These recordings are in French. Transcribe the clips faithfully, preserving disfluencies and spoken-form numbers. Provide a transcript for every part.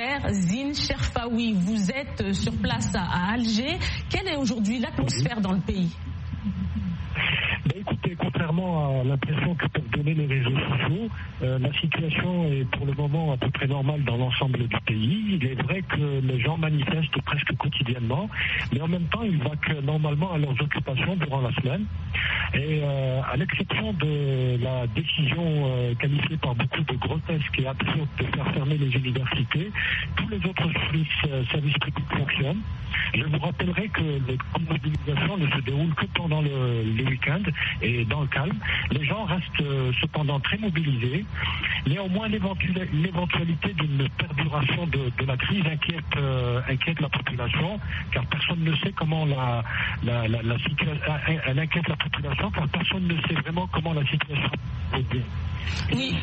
confrère Zine Cherfaoui. Vous êtes sur place à Alger. Quelle est aujourd'hui l'atmosphère dans le pays ? Ben écoutez, contrairement à l'impression que peuvent donner les réseaux sociaux, euh, la situation est pour le moment à peu près normale dans l'ensemble du pays. Il est vrai que les gens manifestent presque quotidiennement, mais en même temps, ils vaquent normalement à leurs occupations durant la semaine. Et euh, à l'exception de la décision euh, qualifiée par beaucoup de grotesque et absurde de faire fermer les universités, tous les autres services, euh, services publics fonctionnent. Je vous rappellerai que les mobilisations ne se déroulent que pendant le, les week-ends et dans le calme. Les gens restent euh, cependant très mobilisés. Néanmoins, l'éventualité d'une perduration de, de la crise inquiète, euh, inquiète la population, car personne ne sait comment la, la, la, la situation... Elle inquiète la population, car personne ne sait vraiment comment la situation est. Oui.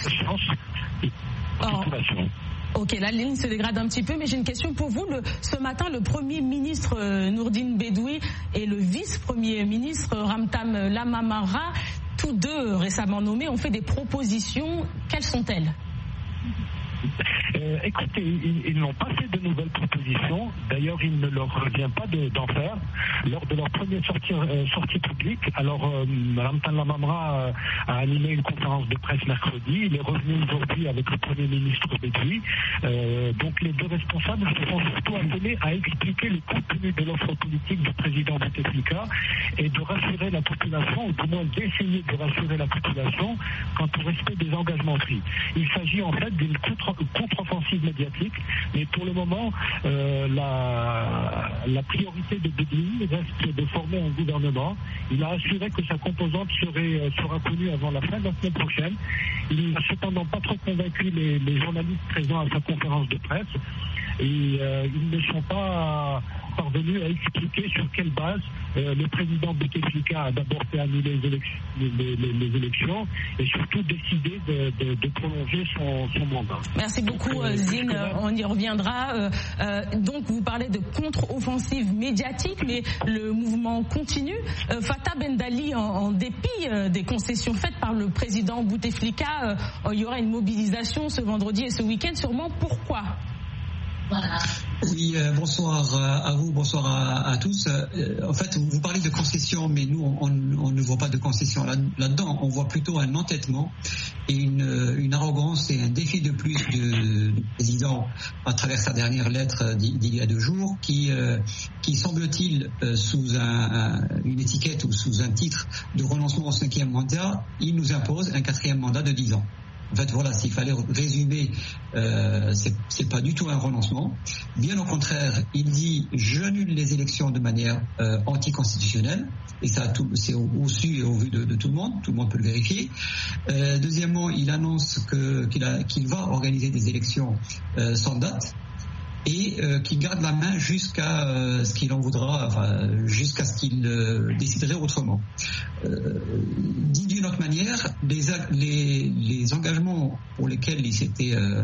Oh. Ok, la ligne se dégrade un petit peu, mais j'ai une question pour vous. Le, ce matin, le Premier ministre euh, Nourdine Bedoui et le vice-premier ministre Ramtam Lamamara, tous deux récemment nommés, ont fait des propositions. Quelles sont-elles ? Euh, écoutez, ils, ils n'ont pas fait de nouvelles propositions. D'ailleurs, il ne leur revient pas de, d'en faire. Lors de leur première sortie, euh, sortie publique, alors euh, Ramtan Lamamra euh, a animé une conférence de presse mercredi. Il est revenu aujourd'hui avec le Premier ministre Bedoui. Euh, donc les deux responsables se sont surtout appelés à expliquer le contenu de l'offre politique du président Bouteflika et de rassurer la population, ou du moins d'essayer de rassurer la population quant au respect des engagements pris. Il s'agit en fait d'une contre contre-offensive médiatique, mais pour le moment, euh, la, la priorité de Bedoui reste de former un gouvernement. Il a assuré que sa composante serait, sera connue avant la fin de la semaine prochaine. Il n'a cependant pas trop convaincu les, les journalistes présents à sa conférence de presse. Et euh, ils ne sont pas parvenus à expliquer sur quelle base euh, le président Bouteflika a d'abord fait annuler les élections, les, les, les élections et surtout décidé de, de, de prolonger son, son mandat. Merci beaucoup donc, euh, Zine, là... on y reviendra. Euh, euh, donc vous parlez de contre-offensive médiatique, mais le mouvement continue. Euh, Fatah Bendali, en, en dépit euh, des concessions faites par le président Bouteflika, euh, il y aura une mobilisation ce vendredi et ce week-end sûrement. Pourquoi ? Voilà. Oui, euh, bonsoir à vous, bonsoir à, à tous. Euh, en fait, vous, vous parlez de concessions, mais nous, on, on ne voit pas de concessions là, là-dedans. On voit plutôt un entêtement et une, une arrogance et un défi de plus du, du président à travers sa dernière lettre d'il y a deux jours, qui, euh, qui semble-t-il, euh, sous un, un, une étiquette ou sous un titre de renoncement au cinquième mandat, il nous impose un quatrième mandat de dix ans. En fait, voilà, s'il fallait résumer, euh, c'est, c'est pas du tout un renoncement. Bien au contraire, il dit j'annule les élections de manière euh, anticonstitutionnelle, et ça, tout, c'est au, au su et au vu de, de tout le monde. Tout le monde peut le vérifier. Euh, deuxièmement, il annonce que qu'il, a, qu'il va organiser des élections euh, sans date. Et euh, qui garde la main jusqu'à euh, ce qu'il en voudra, enfin, jusqu'à ce qu'il euh, déciderait autrement. Euh, dit d'une autre manière, les, les, les engagements pour lesquels il s'était, euh,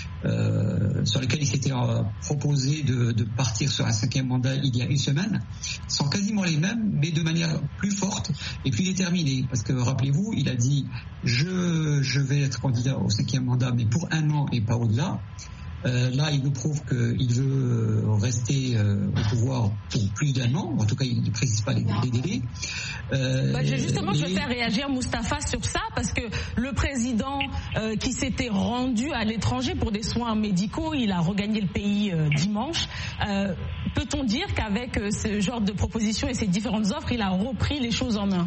euh, sur lesquels il s'était euh, proposé de, de partir sur un cinquième mandat il y a une semaine, sont quasiment les mêmes, mais de manière plus forte et plus déterminée. Parce que rappelez-vous, il a dit je, je vais être candidat au cinquième mandat, mais pour un an et pas au-delà. Euh, là, il nous prouve qu'il veut rester euh, au pouvoir pour plus d'un an. En tout cas, il ne précise pas les, les délais. Euh, bah, justement, et... je vais faire réagir Moustapha sur ça, parce que le président euh, qui s'était rendu à l'étranger pour des soins médicaux, il a regagné le pays euh, dimanche. Euh, peut-on dire qu'avec euh, ce genre de propositions et ces différentes offres, il a repris les choses en main ?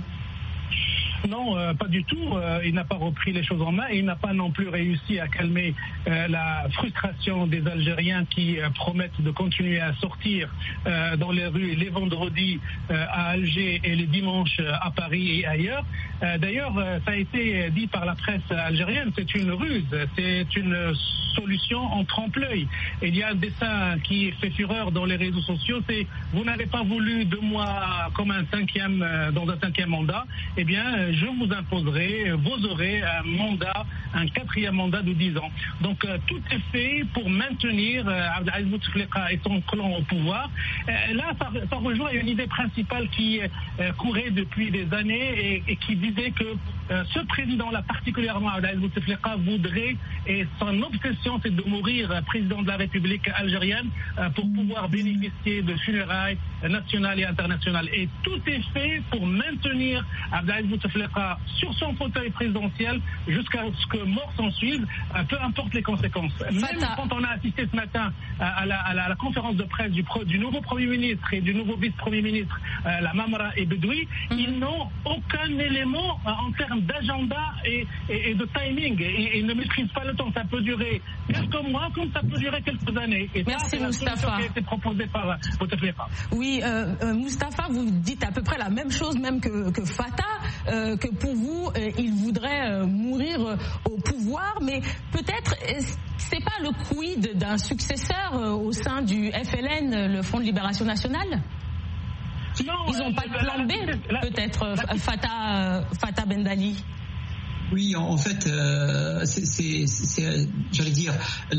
Non, euh, pas du tout. Euh, il n'a pas repris les choses en main et il n'a pas non plus réussi à calmer euh, la frustration des Algériens qui euh, promettent de continuer à sortir euh, dans les rues les vendredis euh, à Alger et les dimanches à Paris et ailleurs. Euh, d'ailleurs, euh, ça a été dit par la presse algérienne, c'est une ruse, c'est une solution en trompe-l'œil. Il y a un dessin qui fait fureur dans les réseaux sociaux, c'est « Vous n'avez pas voulu de moi comme un cinquième, euh, dans un cinquième mandat, eh bien, je vous imposerai, vous aurez un mandat, un quatrième mandat de dix ans. Donc euh, tout est fait pour maintenir euh, Abdelaziz Bouteflika et son clan au pouvoir. Euh, là, ça, ça rejoint une idée principale qui euh, courait depuis des années et, et qui disait que euh, ce président-là, particulièrement Abdelaziz Bouteflika, voudrait, et son obsession, c'est de mourir euh, président de la République algérienne euh, pour pouvoir bénéficier de funérailles euh, nationales et internationales. Et tout est fait pour maintenir Abdelaziz Bouteflika sur son fauteuil présidentiel jusqu'à ce que mort s'en suive, euh, peu importe les conséquences. Même Fata. Quand on a assisté ce matin à la, à la, à la conférence de presse du, pro, du nouveau Premier ministre et du nouveau vice-Premier ministre, euh, la Mamra et Bedoui, mm-hmm. ils n'ont aucun élément euh, en termes d'agenda et, et, et de timing. Et ils ne maîtrisent pas le temps. Ça peut durer quelques mois comme ça peut durer quelques années. Et Merci, ça, c'est la solution qui a été proposée par euh, Bouteflika. Oui, euh, euh, Moustapha, vous dites à peu près la même chose même que, que Fata, euh, que pour vous, euh, il voudrait euh, mourir euh, au pouvoir, mais peut-être euh, c'est pas le quid d'un successeur euh, au sein du F L N, le Front de Libération Nationale? Non, ils n'ont euh, pas de plan B, peut-être, euh, Fata, euh, Fata Bendali. Oui, en fait, euh, c'est, j'allais dire,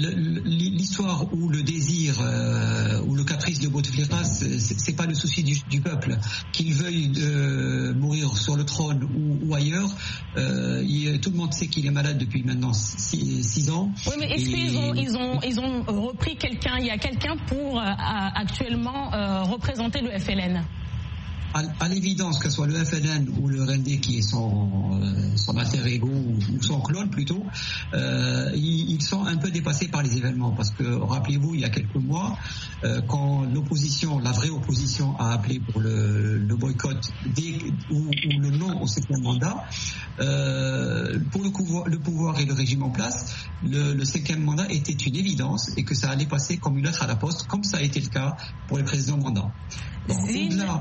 l'histoire où le désir euh, ou le caprice de Bouteflika, c'est pas le souci du, du peuple. Qu'il veuille de mourir sur le trône ou, ou ailleurs, euh, il, tout le monde sait qu'il est malade depuis maintenant six, six ans. Oui, mais est-ce qu'ils ont, ils ont, ils ont repris quelqu'un, il y a quelqu'un pour euh, actuellement euh, représenter le F L N? À, à l'évidence, que ce soit le F L N ou le R N D qui est son, euh, son alter ego ou, ou son clone plutôt, euh, ils, ils sont un peu dépassés par les événements parce que, rappelez-vous, il y a quelques mois, euh, quand l'opposition, la vraie opposition a appelé pour le, le boycott dès, ou, ou le non au cinquième mandat, euh, pour le pouvoir, le pouvoir et le régime en place, le, le cinquième mandat était une évidence et que ça allait passer comme une lettre à la poste, comme ça a été le cas pour le président mandat. Au-delà,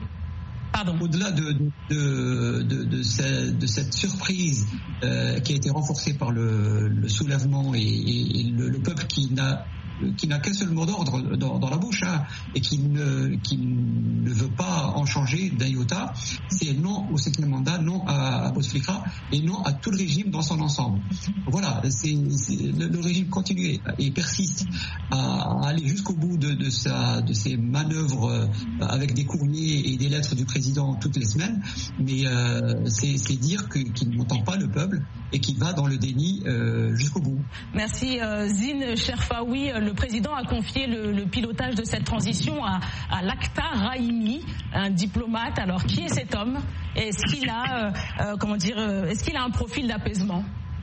au-delà de, de, de, de, de, cette, de cette surprise euh, qui a été renforcée par le, le soulèvement et, et, et le, le peuple qui n'a qui n'a qu'un seul mot d'ordre dans, dans la bouche hein, et qui ne, qui ne veut pas en changer d'un iota, c'est non au cinquième mandat, non à, à Bouteflika et non à tout le régime dans son ensemble. Voilà, c'est, c'est, le, le régime continue et persiste à, à aller jusqu'au bout de, de, sa, de ses manœuvres euh, avec des courriers et des lettres du président toutes les semaines, mais euh, c'est, c'est dire que, qu'il n'entend pas le peuple et qu'il va dans le déni euh, jusqu'au bout. Merci euh, Zine Cherfaoui. Le président a confié le, le pilotage de cette transition à, à Lakhdar Brahimi, un diplomate. Alors, qui est cet homme? Est-ce qu'il a, euh, euh, comment dire, euh, est-ce qu'il a un profil d'apaisement?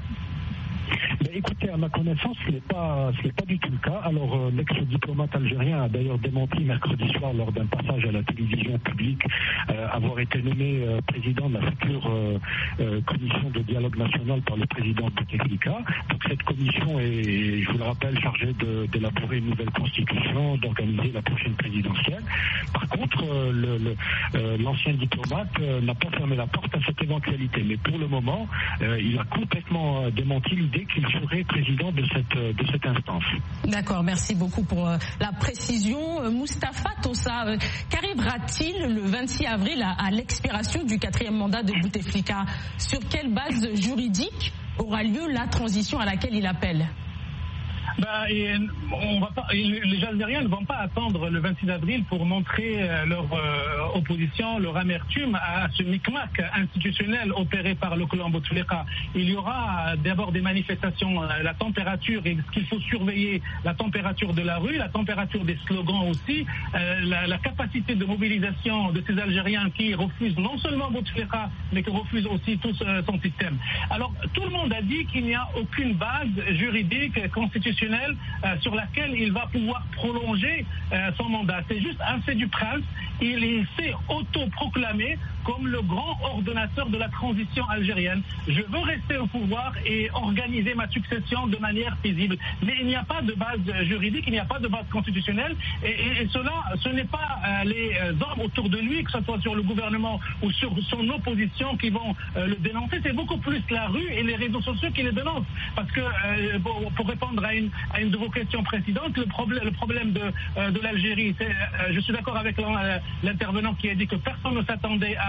Ben, écoutez, à ma connaissance, ce n'est pas, ce n'est pas du tout le cas. Alors, euh, l'ex-diplomate algérien a d'ailleurs démenti mercredi soir lors d'un passage à la télévision publique euh, avoir été nommé euh, président de la future euh, euh, commission de dialogue national par le président Bouteflika. Donc, cette commission est, je vous le rappelle, chargée de, d'élaborer une nouvelle constitution, d'organiser la prochaine présidentielle. Par contre, euh, le, le, euh, l'ancien diplomate euh, n'a pas fermé la porte à cette éventualité. Mais pour le moment, euh, il a complètement euh, démenti l'idée qu'il serait président de cette, de cette instance. D'accord, merci beaucoup pour euh, la précision. Euh, Moustapha Tossa, euh, qu'arrivera-t-il le vingt-six avril à, à l'expiration du quatrième mandat de Bouteflika? Sur quelle base juridique aura lieu la transition à laquelle il appelle? Bah, et on va pas, les Algériens ne vont pas attendre le vingt-six avril pour montrer leur euh, opposition, leur amertume à ce micmac institutionnel opéré par le clan Bouteflika. Il y aura d'abord des manifestations, la température, et ce qu'il faut surveiller, la température de la rue, la température des slogans aussi, euh, la, la capacité de mobilisation de ces Algériens qui refusent non seulement Bouteflika, mais qui refusent aussi tout euh, son système. Alors, tout le monde a dit qu'il n'y a aucune base juridique, constitutionnelle, Euh, sur laquelle il va pouvoir prolonger euh, son mandat. C'est juste un fait du prince. Il s'est auto-proclamé comme le grand ordonnateur de la transition algérienne. Je veux rester au pouvoir et organiser ma succession de manière paisible. Mais il n'y a pas de base juridique, il n'y a pas de base constitutionnelle. Et, et, et cela, ce n'est pas euh, les hommes autour de lui, que ce soit sur le gouvernement ou sur son opposition, qui vont euh, le dénoncer. C'est beaucoup plus la rue et les réseaux sociaux qui le dénoncent. Parce que, euh, pour, pour répondre à une, à une de vos questions précédentes, le problème, le problème de, euh, de l'Algérie, c'est, euh, je suis d'accord avec l'intervenant qui a dit que personne ne s'attendait à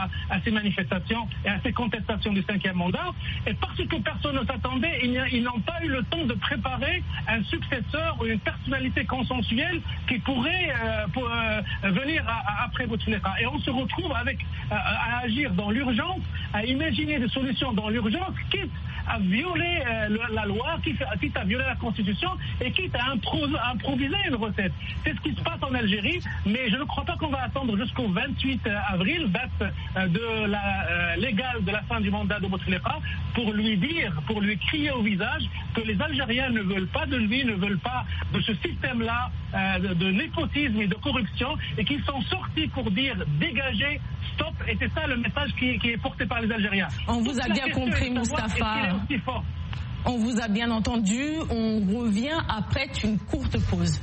à, à ces manifestations et à ces contestations du cinquième mandat. Et parce que personne ne s'attendait, ils n'ont pas eu le temps de préparer un successeur ou une personnalité consensuelle qui pourrait euh, pour, euh, venir à, à, après Bouteflika. Et on se retrouve avec à, à agir dans l'urgence, à imaginer des solutions dans l'urgence, quitte à violer euh, le, la loi, quitte, quitte à violer la Constitution et quitte à, impro à improviser une recette. C'est ce qui se passe en Algérie, mais je ne crois pas qu'on va attendre jusqu'au vingt-huit avril, date euh, de la, euh, légale de la fin du mandat de Bouteflika, pour lui dire, pour lui crier au visage que les Algériens ne veulent pas de lui, ne veulent pas de ce système-là euh, de, de népotisme et de corruption, et qu'ils sont sortis pour dire dégagez, stop, et c'est ça le message qui, qui est porté par les Algériens. On vous a bien compris, Moustapha. On vous a bien entendu. On revient après une courte pause.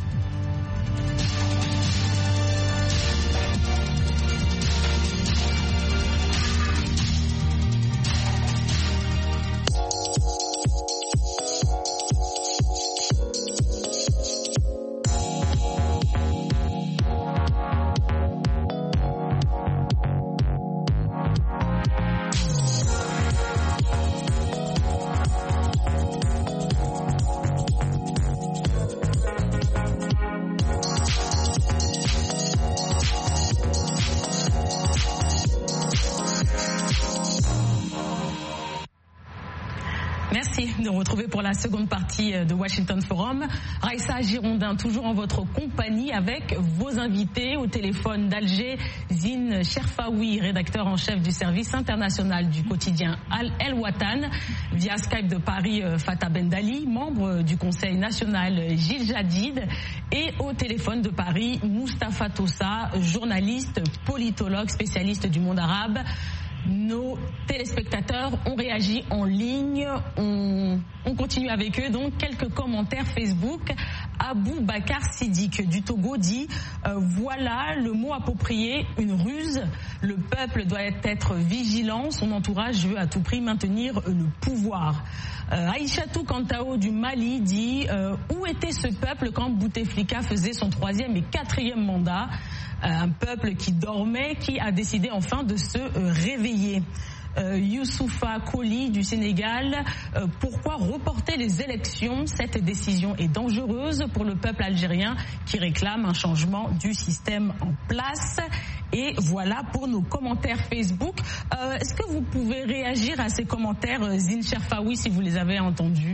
De retrouver pour la seconde partie de Washington Forum. Raïssa Girondin, toujours en votre compagnie avec vos invités au téléphone d'Alger, Zine Cherfaoui, rédacteur en chef du service international du quotidien El Watan, via Skype de Paris, Fatah Bendali, membre du Conseil national Gilles Jadid, et au téléphone de Paris, Moustapha Toussa, journaliste, politologue, spécialiste du monde arabe. Nos téléspectateurs ont réagi en ligne, on, on continue avec eux, donc quelques commentaires Facebook. Abou Bakar Sidik du Togo dit euh, voilà le mot approprié, une ruse. Le peuple doit être vigilant, son entourage veut à tout prix maintenir le pouvoir. Euh, Aïchatou Kantao du Mali dit euh, où était ce peuple quand Bouteflika faisait son troisième et quatrième mandat? Un peuple qui dormait, qui a décidé enfin de se réveiller. Euh, Youssoufa Koli du Sénégal, euh, pourquoi reporter les élections? Cette décision est dangereuse pour le peuple algérien qui réclame un changement du système en place. Et voilà pour nos commentaires Facebook. Euh, est-ce que vous pouvez réagir à ces commentaires, Zine Cherfaoui, si vous les avez entendus?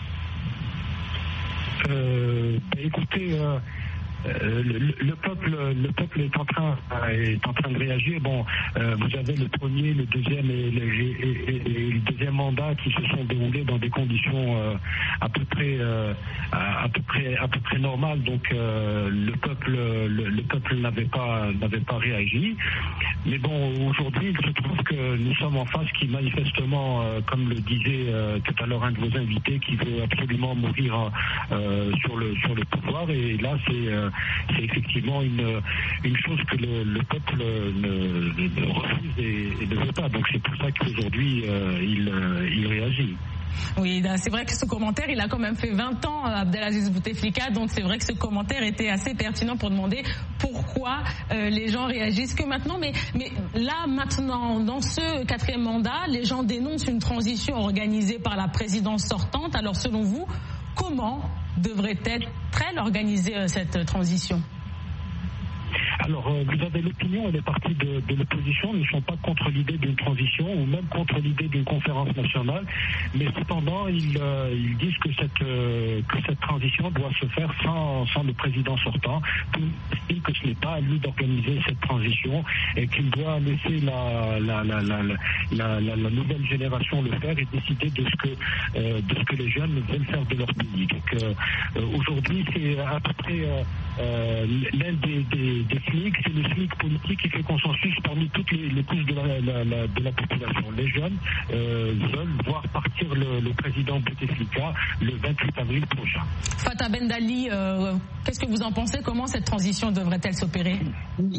euh, bah, Écoutez... Euh... Euh, le, le peuple, le peuple est en train, est en train de réagir. Bon, euh, vous avez le premier, le deuxième et le, et, et, et le deuxième mandat qui se sont déroulés dans des conditions euh, à peu près, euh, à, à peu près, à peu près normales. Donc, euh, le peuple, le, le peuple n'avait pas, n'avait pas réagi. Mais bon, aujourd'hui, il se trouve que nous sommes en face qui manifestement, euh, comme le disait euh, tout à l'heure un de vos invités, qui veut absolument mourir euh, sur le sur le pouvoir. Et là, c'est euh, c'est effectivement une, une chose que le, le peuple ne, ne refuse et, et ne veut pas. Donc c'est pour ça qu'aujourd'hui, euh, il, euh, il réagit. Oui, c'est vrai que ce commentaire, il a quand même fait vingt ans, Abdelaziz Bouteflika, donc c'est vrai que ce commentaire était assez pertinent pour demander pourquoi euh, les gens réagissent que maintenant. Mais, mais là, maintenant, dans ce quatrième mandat, les gens dénoncent une transition organisée par la présidence sortante. Alors selon vous, comment devrait-elle organiser euh, cette transition? Alors, euh, vous avez l'opinion, elle est partie de, de l'opposition. Ils ne sont pas contre l'idée d'une transition ou même contre l'idée d'une conférence nationale. Mais cependant, ils, euh, ils disent que cette, euh, que cette transition doit se faire sans, sans le président sortant. Ils disent que ce n'est pas à lui d'organiser cette transition et qu'il doit laisser la, la, la, la, la, la, la nouvelle génération le faire et décider de ce que, euh, de ce que les jeunes veulent faire de leur pays. Donc, euh, euh, aujourd'hui, c'est à peu près euh, euh, l'un des, des, des c'est le SMIC politique qui fait consensus parmi toutes les, les couches de la, la, la, de la population. Les jeunes euh, veulent voir partir le, le président Bouteflika le vingt-huit avril prochain. Fatah Bendali, euh, qu'est-ce que vous en pensez? Comment cette transition devrait-elle s'opérer? Oui.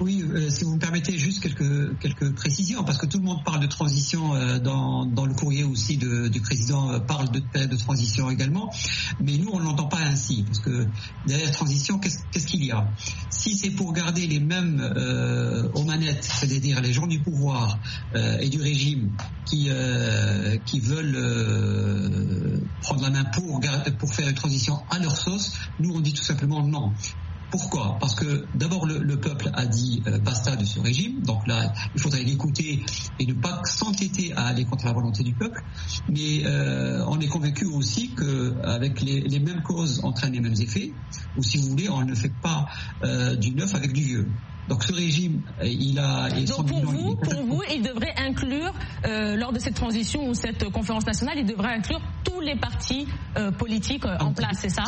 Oui, euh, si vous me permettez juste quelques quelques précisions, parce que tout le monde parle de transition euh, dans dans le courrier aussi de, du président euh, parle de période de transition également, mais nous on ne l'entend pas ainsi, parce que derrière transition, qu'est-ce, qu'est-ce qu'il y a? Si c'est pour garder les mêmes euh, aux manettes, c'est-à-dire les gens du pouvoir euh, et du régime qui euh, qui veulent euh, prendre la main pour pour faire une transition à leur sauce, nous on dit tout simplement non. Pourquoi? Parce que d'abord le, le peuple a dit euh, basta de ce régime, donc là il faudrait l'écouter et ne pas s'entêter à aller contre la volonté du peuple, mais euh, on est convaincu aussi qu'avec les, les mêmes causes entraînent les mêmes effets, ou si vous voulez on ne fait pas euh, du neuf avec du vieux. Donc ce régime, il a... Donc pour vous, pour vous, il devrait inclure, euh, lors de cette transition ou cette conférence nationale, il devrait inclure tous les partis euh, politiques euh, en place, c'est ça?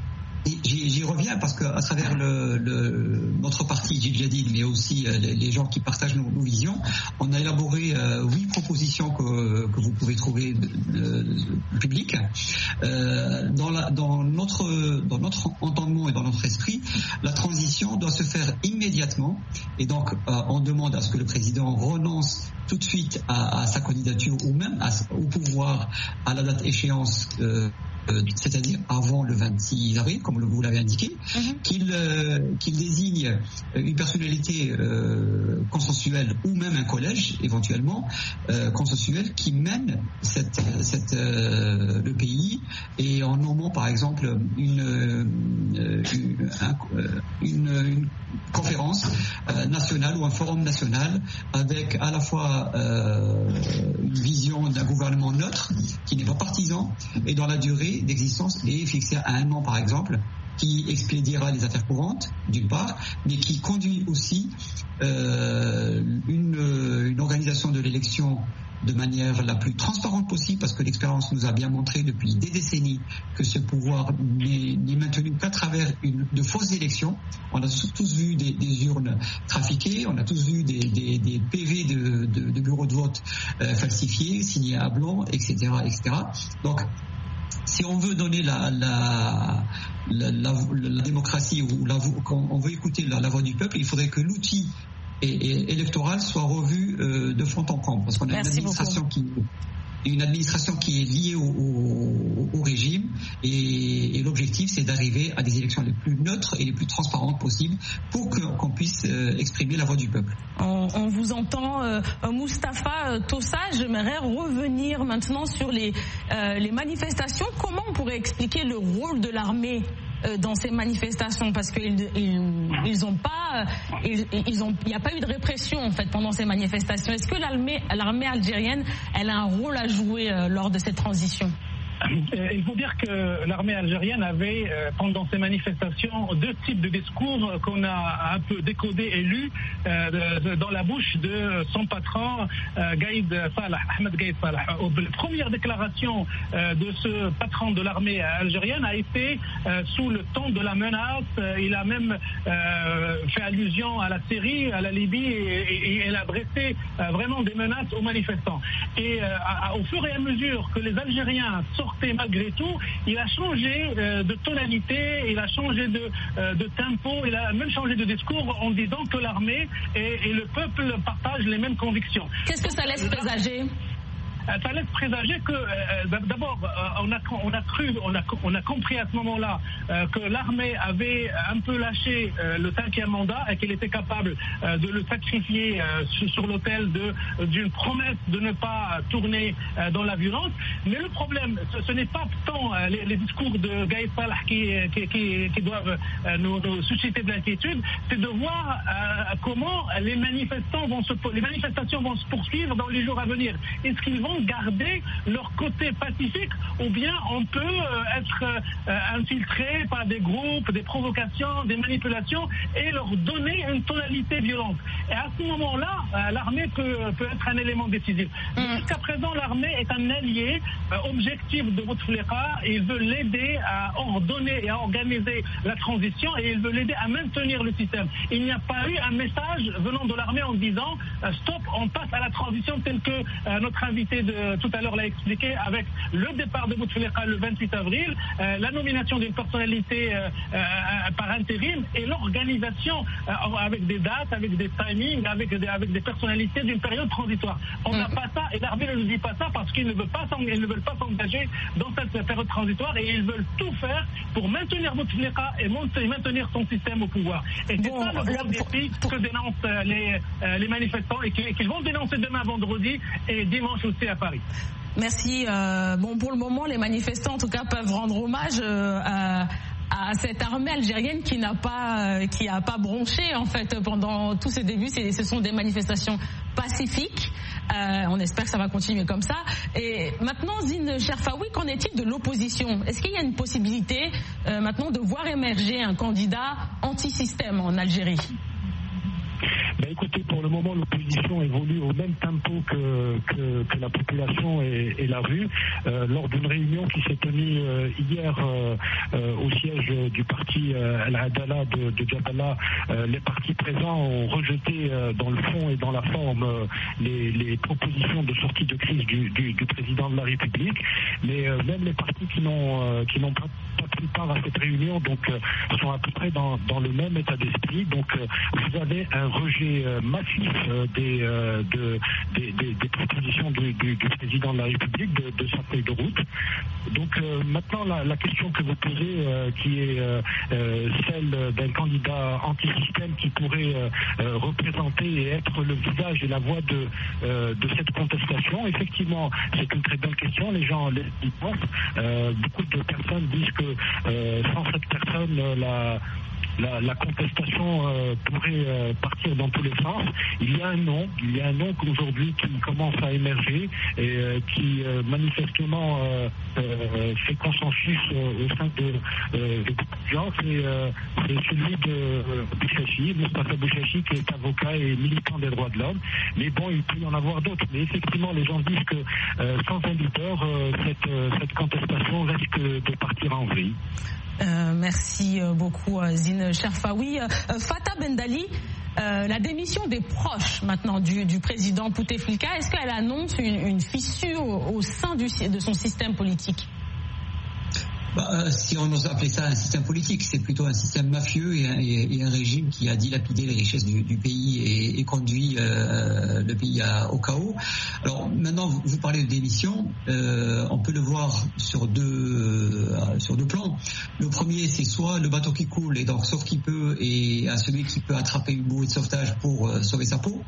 J'y, j'y reviens parce qu'à travers le, le, notre parti Djihadid, mais aussi euh, les, les gens qui partagent nos, nos visions, on a élaboré euh, huit propositions que, que vous pouvez trouver de, de, de publiques. Euh, dans, la, dans, notre, dans notre entendement et dans notre esprit, la transition doit se faire immédiatement, et donc euh, on demande à ce que le président renonce tout de suite à, à sa candidature ou même à, au pouvoir à la date échéance, euh, c'est-à-dire avant le vingt-six avril, comme vous l'avez indiqué, mm-hmm. qu'il, euh, qu'il désigne une personnalité euh, consensuelle ou même un collège éventuellement euh, consensuel qui mène cette, cette, euh, le pays, et en nommant par exemple une, euh, une, un, une, une conférence euh, nationale ou un forum national avec à la fois euh, une vision d'un gouvernement neutre qui n'est pas partisan et dans la durée d'existence est fixée à un an par exemple, qui expédiera les affaires courantes d'une part, mais qui conduit aussi euh, une, une organisation de l'élection de manière la plus transparente possible, parce que l'expérience nous a bien montré depuis des décennies que ce pouvoir n'est, n'est maintenu qu'à travers une, de fausses élections. On a tous vu des, des urnes trafiquées, on a tous vu des, des, des P V de, de, de bureaux de vote euh, falsifiés, signés à blanc, et cetera, et cetera. Donc, si on veut donner la, la, la, la, la démocratie ou la, quand on veut écouter la, la voix du peuple, il faudrait que l'outil et, et électoral soit revu euh, de fond en comble, parce qu'on a Merci une administration beaucoup. qui une administration qui est liée au, au, au régime, et, et l'objectif c'est d'arriver à des élections les plus neutres et les plus transparentes possibles pour que, qu'on puisse euh, exprimer la voix du peuple. On, on vous entend, euh, Moustapha Tossa. J'aimerais revenir maintenant sur les, euh, les manifestations. Comment on pourrait expliquer le rôle de l'armée dans ces manifestations, parce qu'ils ils, ils ont pas, ils, ils ont, il n'y a pas eu de répression en fait pendant ces manifestations. Est-ce que l'armée, l'armée algérienne, elle a un rôle à jouer euh, lors de cette transition? Il faut dire que l'armée algérienne avait, pendant ces manifestations, deux types de discours qu'on a un peu décodés et lus euh, dans la bouche de son patron, euh, Gaïd Salah, Ahmed Gaïd Salah. La première déclaration euh, de ce patron de l'armée algérienne a été euh, sous le ton de la menace. Il a même euh, fait allusion à la Syrie, à la Libye, et, et, et il a adressé euh, vraiment des menaces aux manifestants. Et euh, à, au fur et à mesure que les Algériens sortent malgré tout, il a changé euh, de tonalité, il a changé de, euh, de tempo, il a même changé de discours en disant que l'armée et, et le peuple partagent les mêmes convictions. Qu'est-ce que ça laisse présager ? Ça laisse présager que, euh, d'abord, euh, on, a, on a cru, on a, on a compris à ce moment-là euh, que l'armée avait un peu lâché euh, le cinquième mandat et qu'elle était capable euh, de le sacrifier euh, sur, sur l'autel de, d'une promesse de ne pas tourner euh, dans la violence. Mais le problème, ce, ce n'est pas tant euh, les, les discours de Gaïd Salah qui, qui, qui, qui doivent euh, nous, nous susciter de l'inquiétude, c'est de voir euh, comment les manifestants vont se, les manifestations vont se poursuivre dans les jours à venir. Est-ce qu'ils vont garder leur côté pacifique, ou bien on peut euh, être euh, infiltré par des groupes, des provocations, des manipulations, et leur donner une tonalité violente. Et à ce moment-là, euh, l'armée peut, peut être un élément décisif. Mm. Jusqu'à présent, l'armée est un allié euh, objectif de Bouteflika, et il veut l'aider à ordonner et à organiser la transition, et il veut l'aider à maintenir le système. Il n'y a pas eu un message venant de l'armée en disant euh, stop, on passe à la transition telle que euh, notre invité de, tout à l'heure l'a expliqué, avec le départ de Bouteflika le vingt-huit avril, euh, la nomination d'une personnalité euh, euh, par intérim et l'organisation euh, avec des dates, avec des timings, avec des, avec des personnalités d'une période transitoire. On n'a mmh. pas ça, et l'armée ne nous dit pas ça parce qu'ils ne veulent pas ils ne veulent pas s'engager dans cette période transitoire et ils veulent tout faire pour maintenir Bouteflika et maintenir son système au pouvoir. Et c'est bon, ça le gros défi que dénoncent les, euh, les manifestants et qu'ils vont dénoncer demain vendredi et dimanche aussi à Paris. Merci. Euh, bon, pour le moment, les manifestants, en tout cas, peuvent rendre hommage euh, à, à cette armée algérienne qui n'a pas, qui a pas bronché en fait pendant tous ces débuts. C'est, ce sont des manifestations pacifiques. Euh, on espère que ça va continuer comme ça. Et maintenant, Zine Cherfaoui, qu'en est-il de l'opposition? Est-ce qu'il y a une possibilité euh, maintenant de voir émerger un candidat anti-système en Algérie? Ben écoutez, pour le moment, l'opposition évolue au même tempo que, que, que la population et, et la rue. Euh, lors d'une réunion qui s'est tenue euh, hier euh, euh, au siège du parti euh, Al-Adala de, de Jabala, euh, les partis présents ont rejeté euh, dans le fond et dans la forme euh, les, les propositions de sortie de crise du, du, du président de la République. Mais euh, même les partis qui n'ont euh, qui n'ont pas, pas pris part à cette réunion donc euh, sont à peu près dans, dans le même état d'esprit. Donc euh, vous avez un rejet Euh, massif euh, des, euh, de, des, des, des propositions du, du, du président de la République, de, de sa feuille de route. Donc euh, maintenant la, la question que vous posez euh, qui est euh, euh, celle d'un candidat anti-système qui pourrait euh, euh, représenter et être le visage et la voix de, euh, de cette contestation, effectivement c'est une très bonne question, les gens y pensent. Euh, beaucoup de personnes disent que euh, sans cette personne la La, la contestation euh, pourrait euh, partir dans tous les sens. Il y a un nom, il y a un nom qu'aujourd'hui qui commence à émerger et euh, qui euh, manifestement euh, euh, fait consensus euh, au sein de, euh, de beaucoup de gens. C'est, euh, c'est celui de euh, Bouchachi, Moustapha Bouchachi, qui est avocat et militant des droits de l'homme. Mais bon, il peut y en avoir d'autres. Mais effectivement, les gens disent que euh, sans un leader, euh, cette, euh, cette contestation risque de partir en vrille. Euh, merci beaucoup Zine Cherfaoui. Euh, Fatah Bendali, euh, la démission des proches maintenant du, du président Bouteflika, est-ce qu'elle annonce une, une fissure au, au sein du, de son système politique? Bah, si on ose appeler ça un système politique, c'est plutôt un système mafieux et un, et, et un régime qui a dilapidé les richesses du, du pays et, et conduit euh, le pays à, au chaos. Alors maintenant, vous, vous parlez de démission, euh, on peut le voir sur deux, euh, sur deux plans. Le premier, c'est soit le bateau qui coule et donc sauve qui peut, et à celui qui peut attraper une bouée de sauvetage pour euh, sauver sa peau.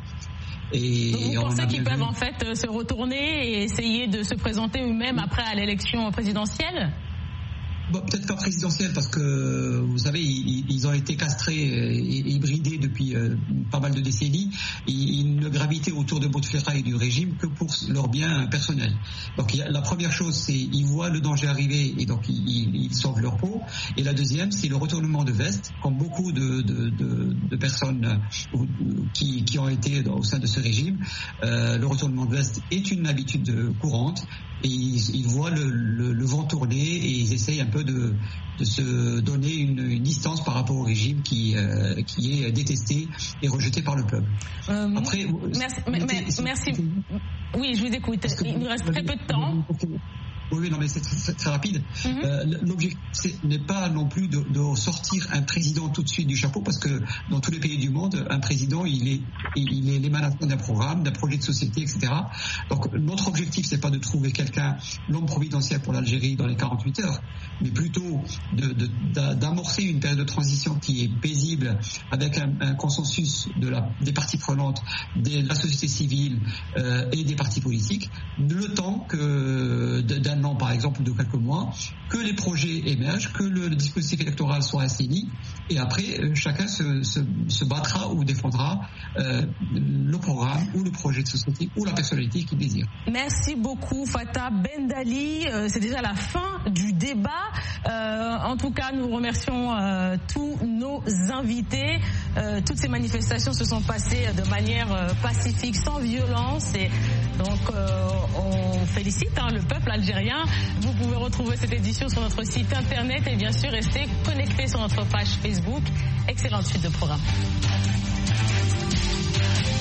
Et donc vous pensez qu'ils peuvent en fait se retourner et essayer de se présenter eux-mêmes après à l'élection présidentielle? Bon, peut-être pas présidentielle parce que vous savez ils, ils ont été castrés et, et bridés depuis euh, pas mal de décennies. Ils, ils ne gravitaient autour de Bouteflika et du régime que pour leur bien personnel. Donc il y a, la première chose, c'est ils voient le danger arriver et donc ils, ils, ils sauvent leur peau. Et la deuxième, c'est le retournement de veste, comme beaucoup de, de, de, de personnes euh, qui, qui ont été au sein de ce régime. Euh, le retournement de veste est une habitude courante. Et ils, ils voient le, le, le vent tourner et ils essayent un peu de, de se donner une, une distance par rapport au régime qui, euh, qui est détesté et rejeté par le peuple. Euh, Après, merci, merci, merci. Oui, je vous écoute. Il nous reste très peu de temps. Oui, non, mais c'est très, très rapide. Mm-hmm. Euh, l'objectif n'est pas non plus de, de sortir un président tout de suite du chapeau, parce que dans tous les pays du monde, un président, il est, il est l'émanation d'un programme, d'un projet de société, et cetera. Donc, notre objectif, c'est pas de trouver quelqu'un, l'homme providentiel pour l'Algérie dans les quarante-huit heures, mais plutôt de, de, d'amorcer une période de transition qui est paisible, avec un, un consensus de la, des parties prenantes, de la société civile euh, et des partis politiques, le temps que d'un an par exemple ou de quelques mois, que les projets émergent, que le, le dispositif électoral soit assaini, et après euh, chacun se, se, se battra ou défendra euh, le programme ou le projet de société ou la personnalité qu'il désire. Merci beaucoup Fatah Bendali, euh, c'est déjà la fin du débat. Euh, en tout cas, nous remercions euh, tous nos invités. Euh, toutes ces manifestations se sont passées de manière euh, pacifique, sans violence, et donc euh, on félicite hein, le peuple algérien. Vous pouvez retrouver cette édition sur notre site internet et bien sûr rester connecté sur notre page Facebook. Excellente suite de programme.